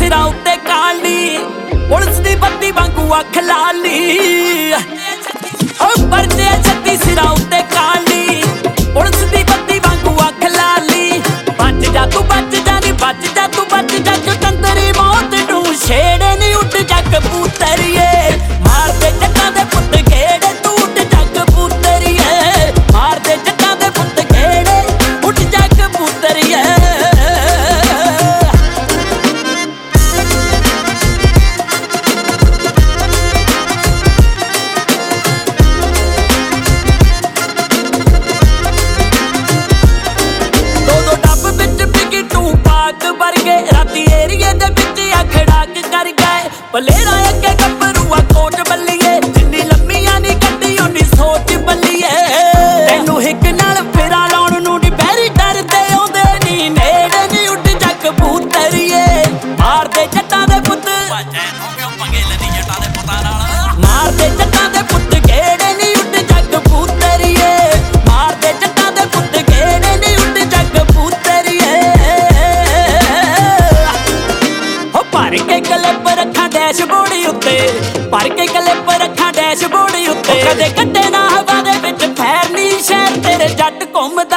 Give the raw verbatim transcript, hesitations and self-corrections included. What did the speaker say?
सिरां उत्ते काली पुलिस दी बत्ती वांगू अख लाली ओ परदे छत्ती सिरां उत्ते काली पुलिस दी बत्ती वांगू अख लाली बच जा तू बच जा नी बच जा तू बच जा कंदरी मौत नूं छेड़े नी उठ जा कबूतरिए मार दे जट्टां दे पुत्त घेड़े तू उठ जा कबूतरिए मार दे जट्टां दे पुत्त घेड़े उठ जा कबूतरिए पलेरा अगे गभरूआ कोट बल्लीए जिन्नी लम्मियां नी कड्डी उन्नी सोच बल्लीए तैनू हिक नाल फेरा लाउण नूं नी बैरी डरदे आउंदे नी नेड़े नी उठ जा कबूतरिए मार दे जट्टां दे पुत्त पंगे लैनी जट्टां दे पुत्तां नाल मार दे जट्टां दे पुत्त घेड़े नी उठ जा कबूतरिए मार दे जट्टां दे पुत्त घेड़े नी उठ जा कबूतरिए हो भर के क्लिप रखा डैशबोर्ड उत्ते भर के क्लिप रखा डैशबोर्ड उत्ते कदे कट्टे ना हवा दे विच फैरनी शहर तेरे जट घुम